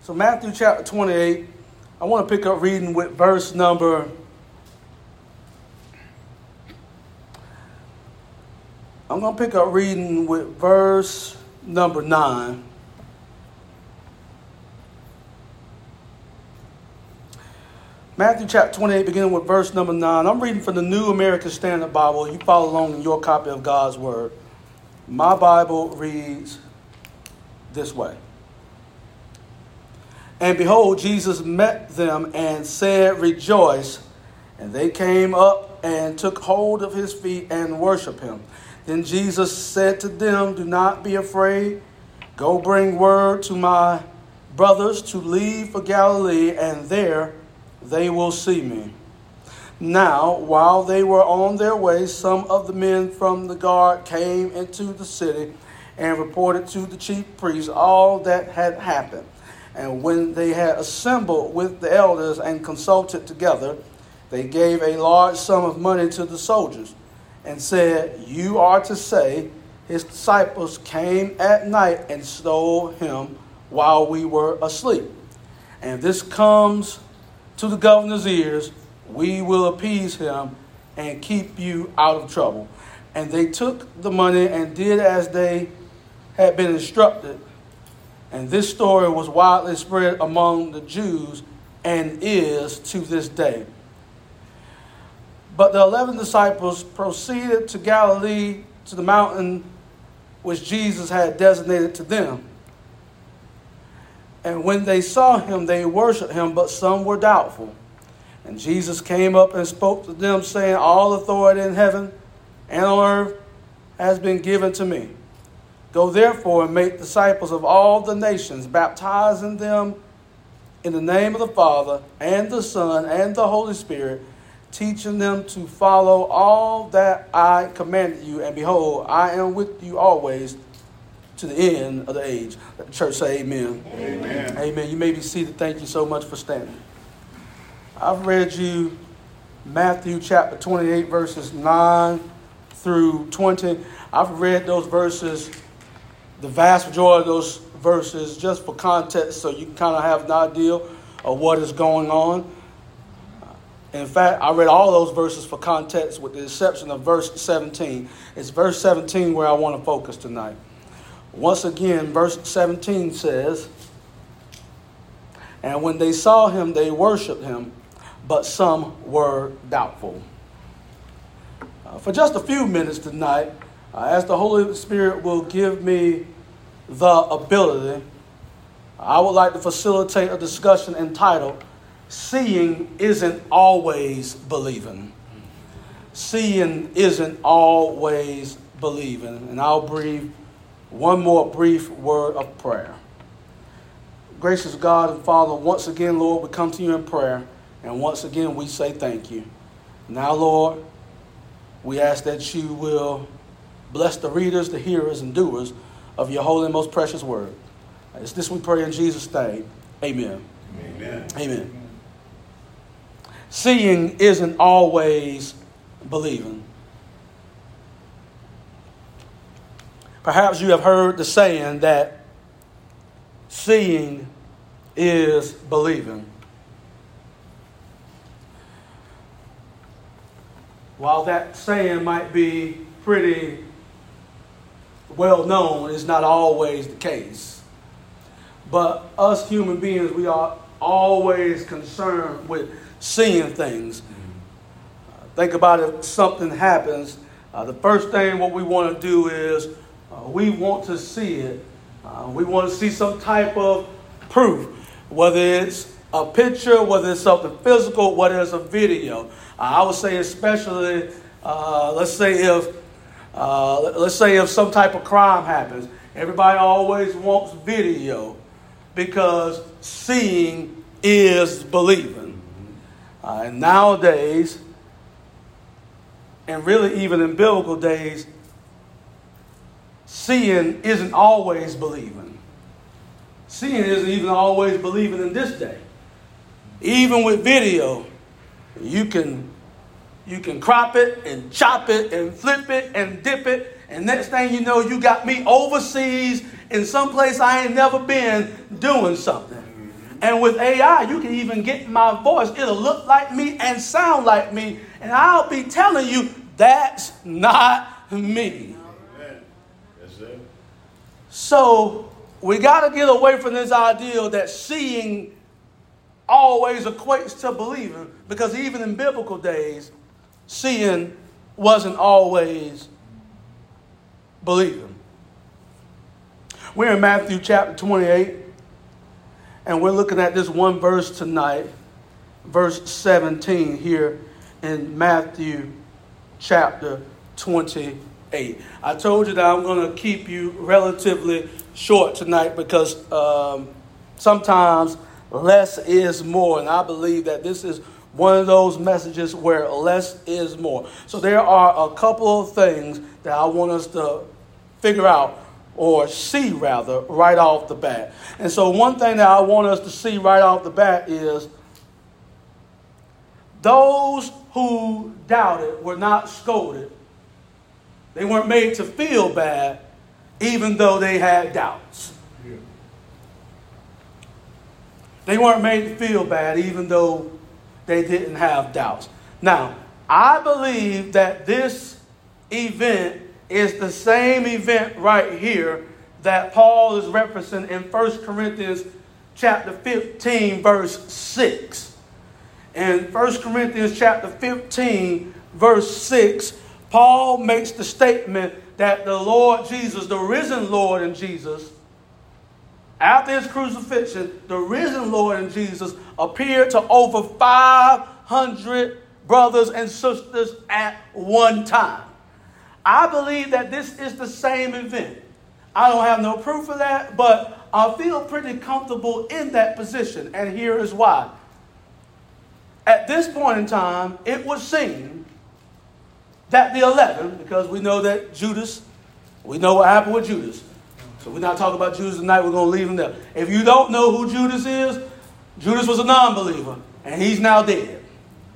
So Matthew chapter 28, I want to pick up reading with verse number... I'm going to pick up reading with verse number 9. Matthew chapter 28, beginning with verse number 9. I'm reading from the New American Standard Bible. You follow along in your copy of God's Word. My Bible reads this way. And behold, Jesus met them and said, Rejoice. And they came up and took hold of his feet and worshiped him. Then Jesus said to them, Do not be afraid. Go bring word to my brothers to leave for Galilee, and there they will see me. Now, while they were on their way, some of the men from the guard came into the city and reported to the chief priests all that had happened. And when they had assembled with the elders and consulted together, they gave a large sum of money to the soldiers and said, You are to say, his disciples came at night and stole him while we were asleep. And this comes to the governor's ears. We will appease him and keep you out of trouble. And they took the money and did as they had been instructed. And this story was widely spread among the Jews and is to this day. But the 11 disciples proceeded to Galilee, to the mountain which Jesus had designated to them. And when they saw him, they worshipped him, but some were doubtful. And Jesus came up and spoke to them, saying, All authority in heaven and on earth has been given to me. Go therefore and make disciples of all the nations, baptizing them in the name of the Father and the Son and the Holy Spirit, teaching them to follow all that I commanded you. And behold, I am with you always to the end of the age. Let the church say amen. Amen. Amen. You may be seated. Thank you so much for standing. I've read you Matthew chapter 28, verses 9 through 20. I've read those verses, the vast majority of those verses, just for context, so you can kind of have an idea of what is going on. In fact, I read all those verses for context with the exception of verse 17. It's verse 17 where I want to focus tonight. Once again, verse 17 says, And when they saw him, they worshipped him, but some were doubtful. For just a few minutes tonight, as the Holy Spirit will give me the ability, I would like to facilitate a discussion entitled, Seeing Isn't Always Believing. Seeing isn't always believing. And I'll breathe one more brief word of prayer. Gracious God and Father, once again, Lord, we come to you in prayer. And once again, we say thank you. Now, Lord, we ask that you will bless the readers, the hearers, and doers of your holy and most precious word. It's this we pray in Jesus' name. Amen. Amen. Amen. Seeing isn't always believing. Perhaps you have heard the saying that seeing is believing. While that saying might be pretty well known, it's not always the case. But us human beings, we are always concerned with seeing things. Think about if something happens. The first thing what we want to do is we want to see it. We want to see some type of proof, whether it's a picture, whether it's something physical, whether it's a video. I would say especially, let's say if some type of crime happens, everybody always wants video because seeing is believing. And nowadays, and really even in biblical days, seeing isn't always believing. Seeing isn't even always believing in this day. Even with video, you can crop it and chop it and flip it and dip it. And next thing you know, you got me overseas in some place I ain't never been doing something. And with AI, you can even get my voice. It'll look like me and sound like me. And I'll be telling you, that's not me. Amen. Yes, sir. So we got to get away from this ideal that seeing always equates to believing. Because even in biblical days, seeing wasn't always believing. We're in Matthew chapter 28. And we're looking at this one verse tonight, verse 17 here in Matthew chapter 28. I told you that I'm going to keep you relatively short tonight because sometimes less is more. And I believe that this is one of those messages where less is more. So there are a couple of things that I want us to figure out, or see rather, right off the bat. And so one thing that I want us to see right off the bat is those who doubted were not scolded. They weren't made to feel bad even though they had doubts. Yeah. They weren't made to feel bad even though they didn't have doubts. Now, I believe that this event is the same event right here that Paul is referencing in 1 Corinthians chapter 15, verse 6. In 1 Corinthians chapter 15, verse 6, Paul makes the statement that the Lord Jesus, the risen Lord and Jesus, after his crucifixion, the risen Lord and Jesus appeared to over 500 brothers and sisters at one time. I believe that this is the same event. I don't have no proof of that, but I feel pretty comfortable in that position, and here is why. At this point in time, it would seem that the 11, because we know that Judas, we know what happened with Judas. So we're not talking about Judas tonight, we're going to leave him there. If you don't know who Judas is, Judas was a non-believer, and he's now dead.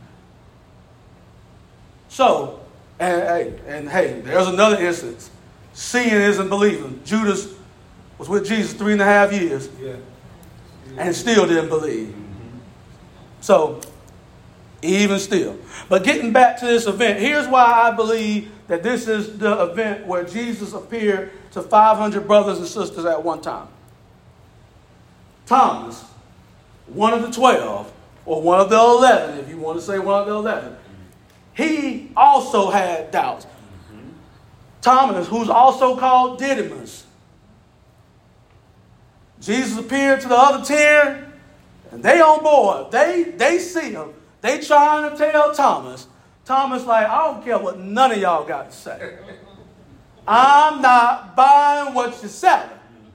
So, and hey, there's another instance. Seeing isn't believing. Judas was with Jesus 3.5 years and still didn't believe. So, even still. But getting back to this event, here's why I believe that this is the event where Jesus appeared to 500 brothers and sisters at one time. Thomas, one of the 12, or one of the 11, if you want to say one of the 11, he also had doubts. Thomas, who's also called Didymus. Jesus appeared to the other 10, and they on board. They see him. They trying to tell Thomas. Thomas like, I don't care what none of y'all got to say. I'm not buying what you're selling.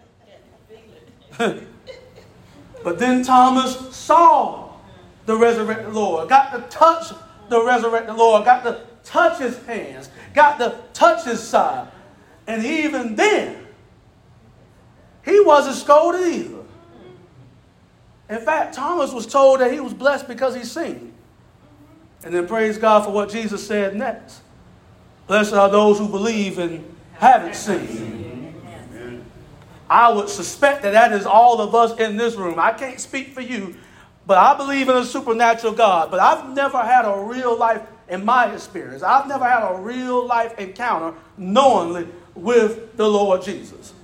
But then Thomas saw the resurrected Lord, got to touch the resurrected Lord, got to touch his hands, got to touch his side. And even then, he wasn't scolded either. In fact, Thomas was told that he was blessed because he seen. And then praise God for what Jesus said next. Blessed are those who believe and haven't seen. I would suspect that is all of us in this room. I can't speak for you, but I believe in a supernatural God. But I've never had a real life, in my experience, I've never had a real life encounter knowingly with the Lord Jesus.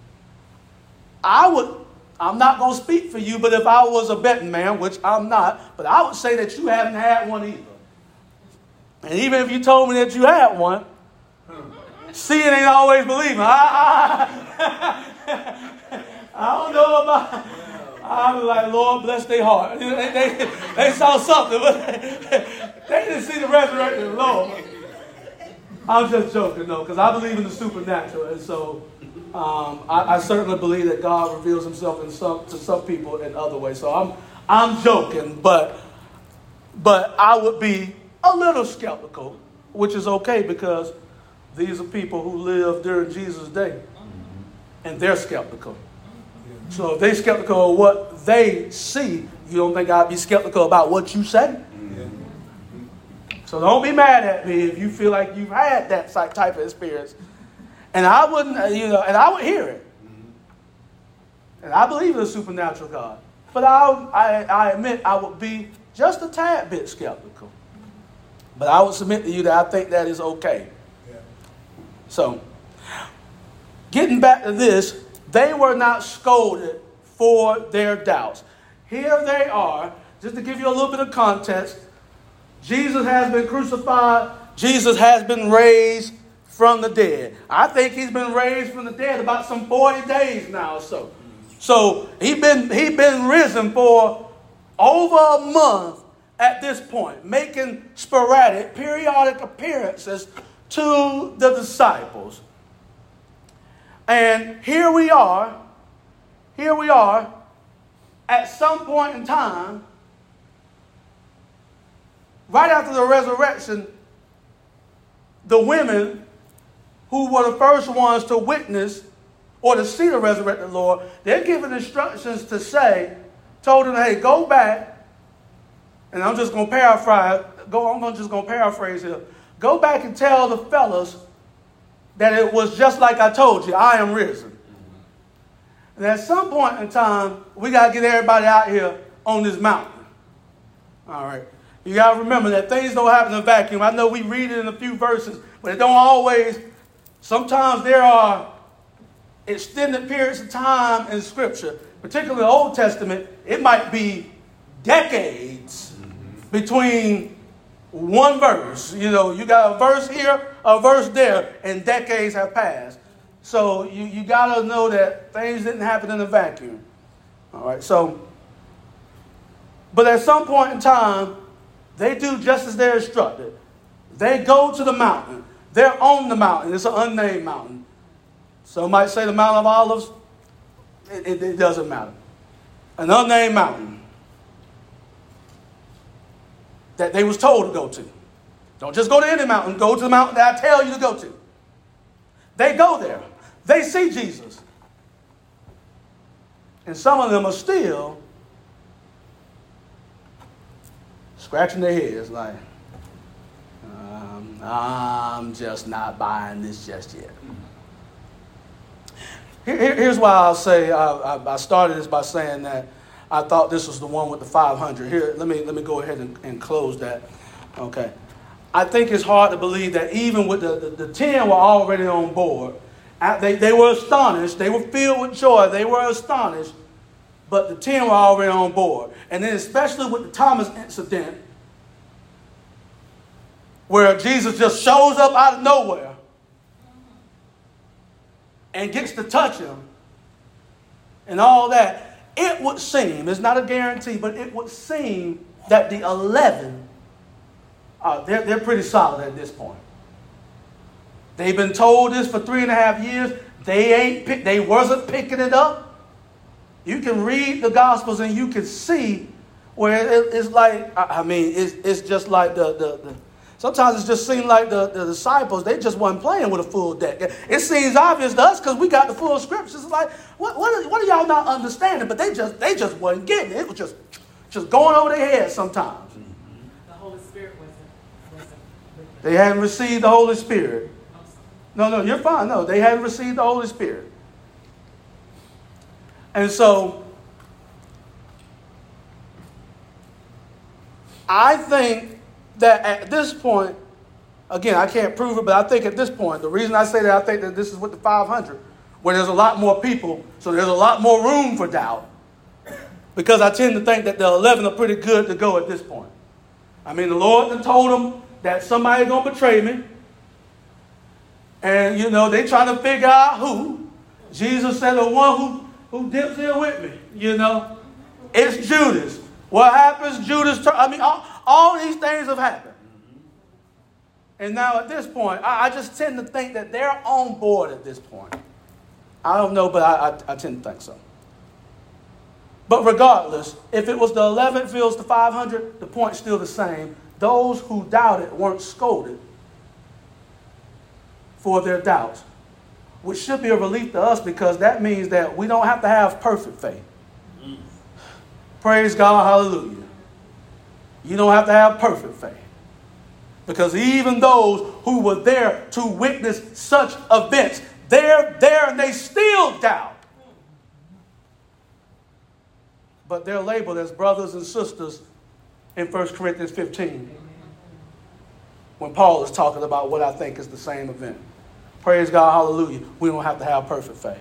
I'm not going to speak for you, but if I was a betting man, which I'm not, but I would say that you haven't had one either. And even if you told me that you had one, seeing ain't always believing. I don't know about. I was like, Lord, bless their heart. They saw something, but they didn't see the resurrected Lord. I'm just joking, though, because I believe in the supernatural, and so I certainly believe that God reveals Himself to some people in other ways. So I'm joking, but I would be a little skeptical, which is okay because these are people who lived during Jesus' day, and they're skeptical. So if they're skeptical of what they see, you don't think I'd be skeptical about what you say? So don't be mad at me if you feel like you've had that type of experience. And I wouldn't, and I would hear it. And I believe in a supernatural God. but I admit I would be just a tad bit skeptical. But I would submit to you that I think that is okay. Yeah. So, getting back to this, they were not scolded for their doubts. Here they are, just to give you a little bit of context. Jesus has been crucified. Jesus has been raised from the dead. I think he's been raised from the dead about some 40 days now or so. So he's been risen for over a month at this point, making sporadic, periodic appearances to the disciples. And here we are, at some point in time, right after the resurrection, the women who were the first ones to witness or to see the resurrected Lord, they're given instructions to say, told them, hey, go back, and I'm just going to paraphrase, here. Go back and tell the fellas that it was just like I told you, I am risen. And at some point in time, we got to get everybody out here on this mountain. All right. You got to remember that things don't happen in a vacuum. I know we read it in a few verses, but it don't always. Sometimes there are extended periods of time in Scripture, particularly the Old Testament. It might be decades between one verse. You know, you got a verse here, a verse there, and decades have passed. So you got to know that things didn't happen in a vacuum. All right, so, but at some point in time, they do just as they're instructed. They go to the mountain. They're on the mountain. It's an unnamed mountain. Some might say the Mount of Olives. It doesn't matter. An unnamed mountain that they was told to go to. Don't just go to any mountain. Go to the mountain that I tell you to go to. They go there. They see Jesus. And some of them are still scratching their heads like, I'm just not buying this just yet. Here's why I'll say, I started this by saying that I thought this was the one with the 500. Here, let me go ahead and close that. Okay. I think it's hard to believe that even with the 10 were already on board. They were astonished. They were filled with joy. They were astonished. But the 10 were already on board. And then especially with the Thomas incident, where Jesus just shows up out of nowhere and gets to touch him and all that, it would seem, it's not a guarantee, but it would seem that the 11, they're pretty solid at this point. They've been told this for 3.5 years. They wasn't picking it up. You can read the Gospels and you can see where it's like, it's just like sometimes it just seems like the disciples, they just wasn't playing with a full deck. It seems obvious to us because we got the full scriptures. It's like, what are y'all not understanding? But they just wasn't getting it. It was just going over their heads sometimes. The Holy Spirit wasn't. They hadn't received the Holy Spirit. No, you're fine. No, they hadn't received the Holy Spirit. And so, I think that at this point, again, I can't prove it, but I think at this point, the reason I say that I think that this is with the 500, where there's a lot more people, so there's a lot more room for doubt, because I tend to think that the 11 are pretty good to go at this point. I mean, the Lord told them that somebody's going to betray me. And, they trying to figure out who. Jesus said the one who dips in with me, It's Judas. What happens? Judas, all these things have happened. And now at this point, I just tend to think that they're on board at this point. I don't know, but I tend to think so. But regardless, if it was the 11 feels the 500, the point's still the same. Those who doubted weren't scolded for their doubts, which should be a relief to us because that means that we don't have to have perfect faith. Praise God, hallelujah. You don't have to have perfect faith. Because even those who were there to witness such events, they're there and they still doubt. but they're labeled as brothers and sisters in 1 Corinthians 15 when Paul is talking about what I think is the same event. Praise God, hallelujah. We don't have to have perfect faith.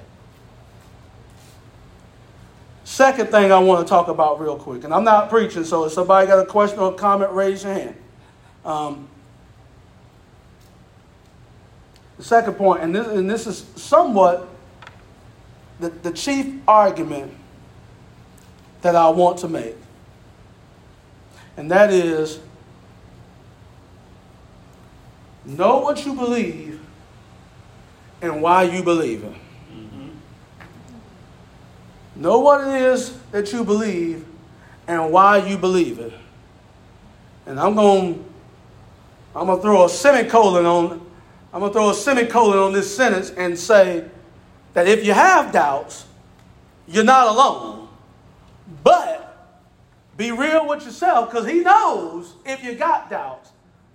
Second thing I want to talk about real quick, and I'm not preaching, so if somebody got a question or a comment, raise your hand. The second point, and this is somewhat the chief argument that I want to make, and that is, know what you believe and why you believe it. Know what it is that you believe and why you believe it. And I'm going to throw a semicolon on this sentence and say that if you have doubts, you're not alone. But be real with yourself, because he knows if you got doubts.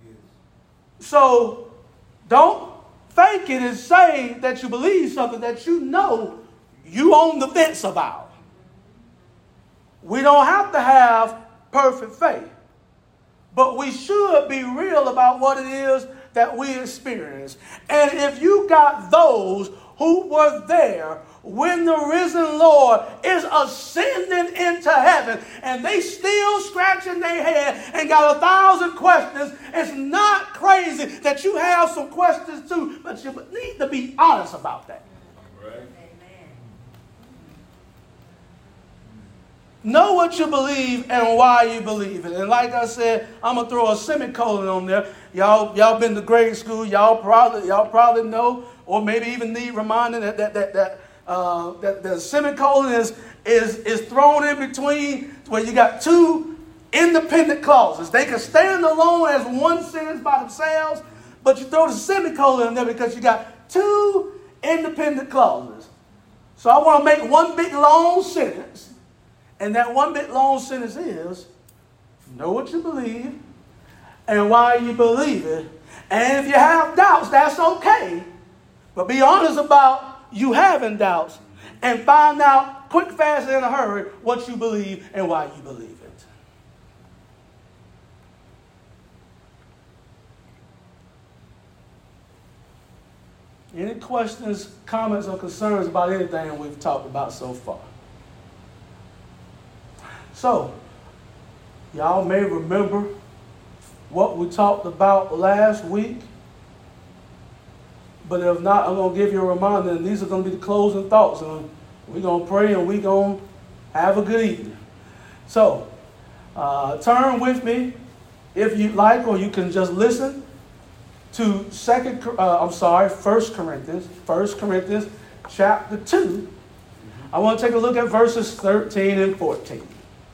So don't fake it and say that you believe something that you know you on the fence about. We don't have to have perfect faith, but we should be real about what it is that we experience. And if you got those who were there when the risen Lord is ascending into heaven and they still scratching their head and got 1,000 questions, it's not crazy that you have some questions too, but you need to be honest about that. Right. Know what you believe and why you believe it. And like I said, I'm going to throw a semicolon on there. Y'all been to grade school. Y'all probably know, or maybe even need reminding that the semicolon is thrown in between where you got two independent clauses. They can stand alone as one sentence by themselves, but you throw the semicolon in there because you got two independent clauses. So I want to make one big long sentence. And that one bit long sentence is, know what you believe and why you believe it. And if you have doubts, that's okay. But be honest about you having doubts and find out quick, fast, and in a hurry what you believe and why you believe it. Any questions, comments, or concerns about anything we've talked about so far? So, y'all may remember what we talked about last week. But if not, I'm going to give you a reminder, and these are going to be the closing thoughts. And we're going to pray and we're going to have a good evening. So, turn with me, if you'd like, or you can just listen to 1 Corinthians chapter 2. I want to take a look at verses 13 and 14.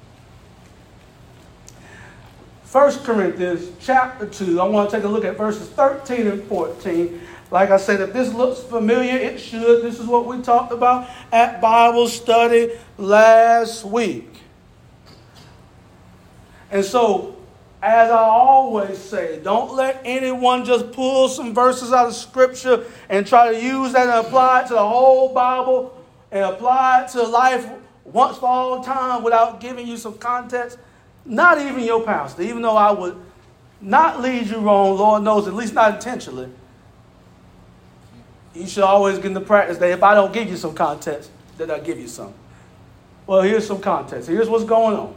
1 Corinthians chapter 2, I want to take a look at verses 13 and 14. Like I said, if this looks familiar, it should. This is what we talked about at Bible study last week. And so, as I always say, don't let anyone just pull some verses out of Scripture and try to use that and apply it to the whole Bible and apply it to life once for all time without giving you some context. Not even your pastor, even though I would not lead you wrong, Lord knows, at least not intentionally. You should always get in the practice that if I don't give you some context, then I'll give you some. Well, here's some context. Here's what's going on.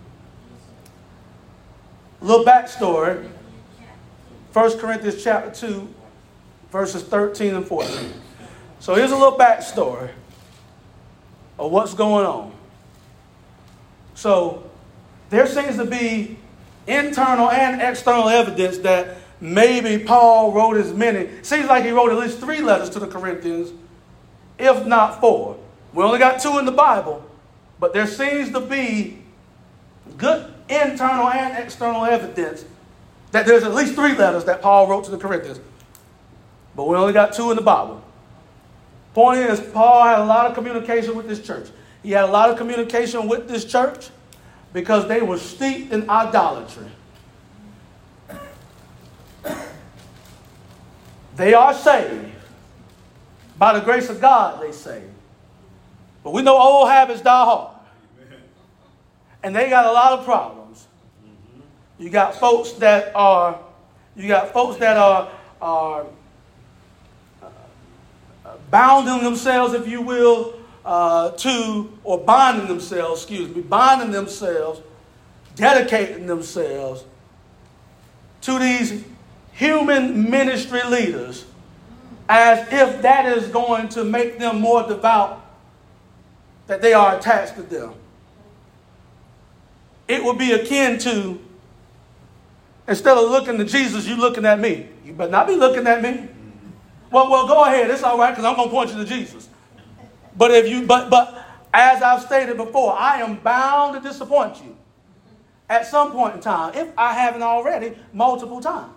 A little backstory. 1 Corinthians chapter 2, verses 13 and 14. So here's a little backstory of what's going on. So, there seems to be internal and external evidence that maybe Paul wrote as many. Seems like he wrote at least 3 letters to the Corinthians, if not 4. We only got 2 in the Bible, but there seems to be good internal and external evidence that there's at least 3 letters that Paul wrote to the Corinthians. But we only got 2 in the Bible. Point is, Paul had a lot of communication with this church. He had a lot of communication with this church because they were steeped in idolatry. They are saved. By the grace of God, they saved. But we know old habits die hard. And they got a lot of problems. You got folks that are bounding themselves, if you will, binding themselves, dedicating themselves to these human ministry leaders as if that is going to make them more devout, that they are attached to them. It would be akin to, instead of looking to Jesus, you looking at me. You better not be looking at me. Well, go ahead. It's all right because I'm going to point you to Jesus. But as I've stated before, I am bound to disappoint you at some point in time, if I haven't already, multiple times.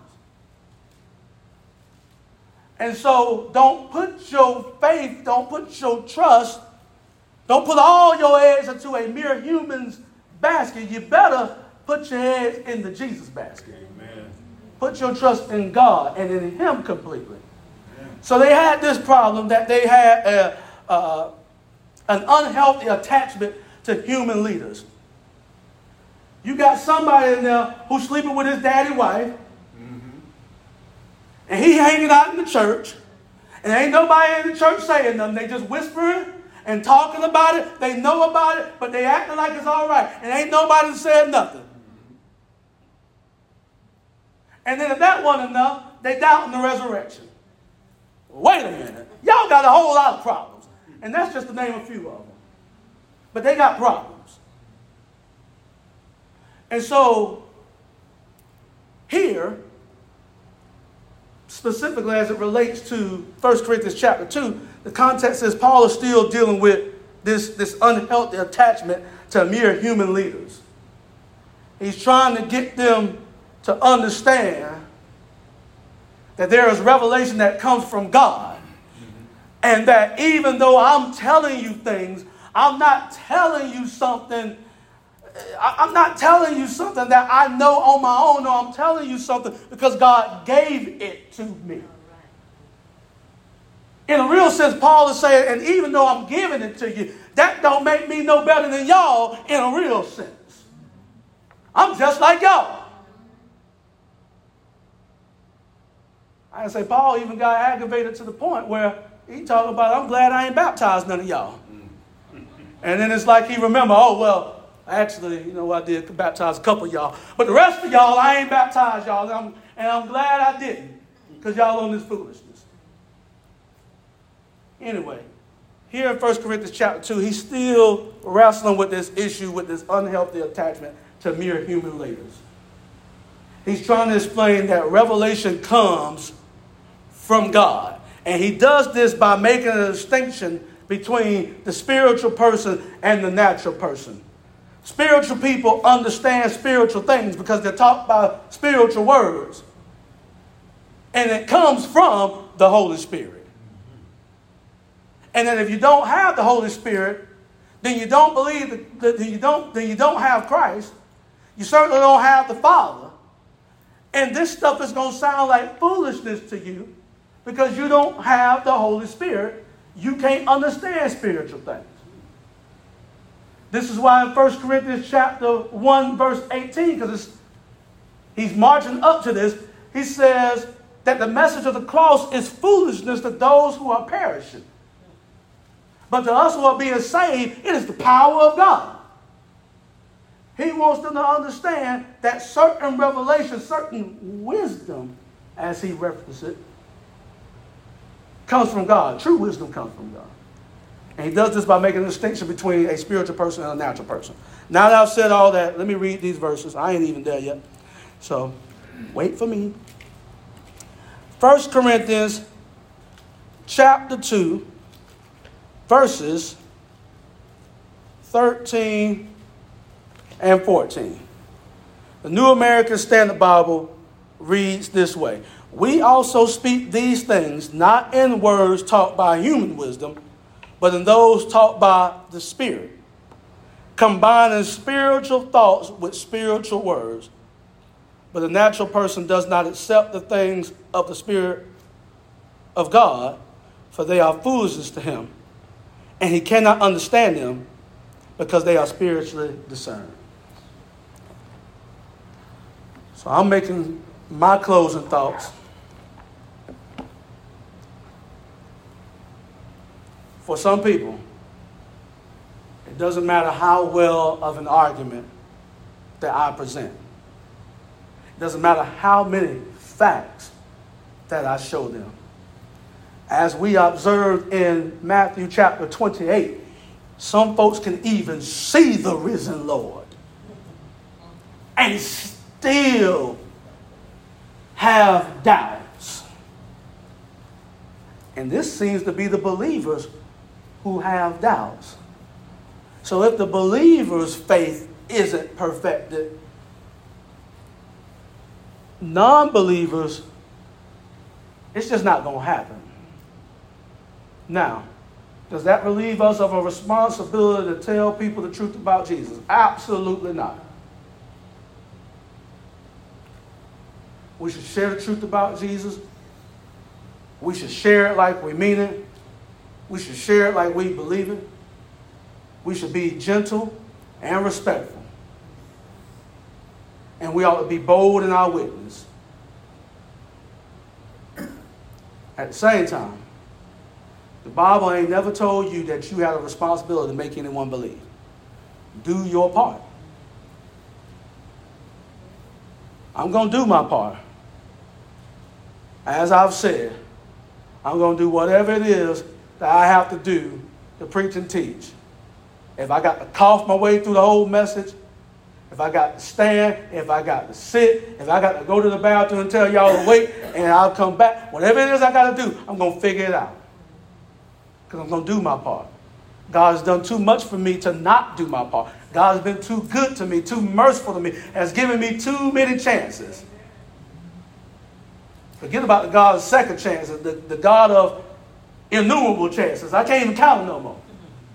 And so don't put your faith, don't put your trust, don't put all your eggs into a mere human's basket. You better put your eggs in the Jesus basket. Amen. Put your trust in God and in Him completely. Amen. So they had this problem that they had an unhealthy attachment to human leaders. You got somebody in there who's sleeping with his daddy wife, and he hanging out in the church, and ain't nobody in the church saying nothing. They just whispering and talking about it. They know about it, but they acting like it's all right, and ain't nobody said nothing. And then if that wasn't enough, they doubting the resurrection. Wait a minute. Y'all got a whole lot of problems, and that's just to name a few of them. But they got problems. And so, here, specifically as it relates to 1 Corinthians chapter 2, the context says Paul is still dealing with this unhealthy attachment to mere human leaders. He's trying to get them to understand that there is revelation that comes from God. And that even though I'm telling you things, I'm not telling you something that I know on my own. No, I'm telling you something because God gave it to me. In a real sense, Paul is saying, and even though I'm giving it to you, that don't make me no better than y'all in a real sense. I'm just like y'all. I say Paul even got aggravated to the point where he talking about, I'm glad I ain't baptized none of y'all. And then it's like he remember, oh, well, actually, I did baptize a couple of y'all. But the rest of y'all, I ain't baptized y'all. And I'm glad I didn't. Because y'all on this foolishness. Anyway, here in 1 Corinthians chapter 2, he's still wrestling with this issue, with this unhealthy attachment to mere human leaders. He's trying to explain that revelation comes from God. And he does this by making a distinction between the spiritual person and the natural person. Spiritual people understand spiritual things because they're taught by spiritual words. And it comes from the Holy Spirit. And then if you don't have the Holy Spirit, then you don't believe that you don't have Christ. You certainly don't have the Father. And this stuff is going to sound like foolishness to you because you don't have the Holy Spirit. You can't understand spiritual things. This is why in 1 Corinthians chapter 1, verse 18, because he's marching up to this, he says that the message of the cross is foolishness to those who are perishing. But to us who are being saved, it is the power of God. He wants them to understand that certain revelation, certain wisdom, as he references it, comes from God. True wisdom comes from God. And he does this by making a distinction between a spiritual person and a natural person. Now that I've said all that, let me read these verses. I ain't even there yet. So, wait for me. 1 Corinthians chapter 2, verses 13 and 14. The New American Standard Bible reads this way. We also speak these things, not in words taught by human wisdom, but in those taught by the Spirit, combining spiritual thoughts with spiritual words. But the natural person does not accept the things of the Spirit of God, for they are foolishness to him, and he cannot understand them because they are spiritually discerned. So I'm making my closing thoughts. For some people, it doesn't matter how well of an argument that I present. It doesn't matter how many facts that I show them. As we observed in Matthew chapter 28, some folks can even see the risen Lord and still have doubts. And this seems to be the believers who have doubts. So if the believer's faith isn't perfected, non-believers, it's just not going to happen. Now, does that relieve us of a responsibility to tell people the truth about Jesus? Absolutely not. We should share the truth about Jesus. We should share it like we mean it. We should share it like we believe it. We should be gentle and respectful. And we ought to be bold in our witness. At the same time, the Bible ain't never told you that you have a responsibility to make anyone believe. Do your part. I'm going to do my part. As I've said, I'm going to do whatever it is that I have to do to preach and teach. If I got to cough my way through the whole message, if I got to stand, if I got to sit, if I got to go to the bathroom and tell y'all to wait and I'll come back, whatever it is I got to do, I'm going to figure it out. Because I'm going to do my part. God has done too much for me to not do my part. God has been too good to me, too merciful to me, has given me too many chances. Forget about the God of second chances, the God of innumerable chances. I can't even count them no more.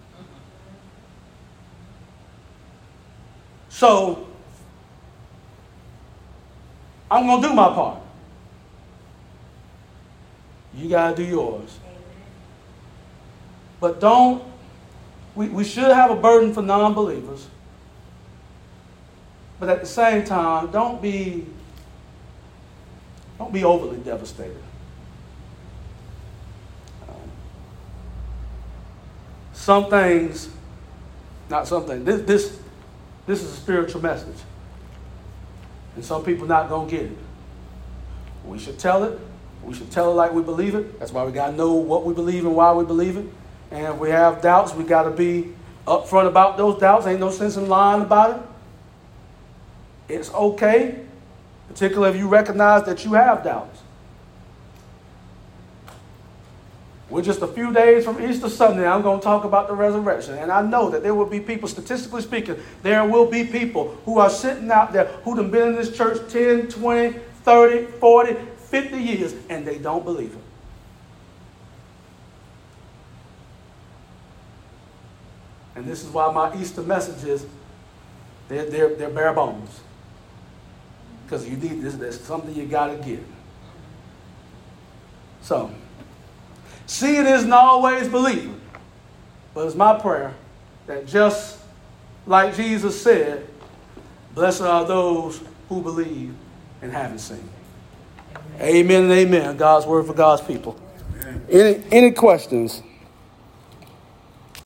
So, I'm going to do my part. You got to do yours. But we should have a burden for non-believers. But at the same time, don't be overly devastated. This is a spiritual message. And some people not going to get it. We should tell it. We should tell it like we believe it. That's why we got to know what we believe and why we believe it. And if we have doubts, we got to be upfront about those doubts. Ain't no sense in lying about it. It's okay, particularly if you recognize that you have doubts. We're just a few days from Easter Sunday. I'm going to talk about the resurrection. And I know that there will be people, statistically speaking, there will be people who are sitting out there who have been in this church 10, 20, 30, 40, 50 years, and they don't believe it. And this is why my Easter messages, they're bare bones. Because you need this, there's something you got to get. So, see it isn't always believing. But it's my prayer that just like Jesus said, blessed are those who believe and haven't seen. Amen and amen. God's word for God's people. Any questions?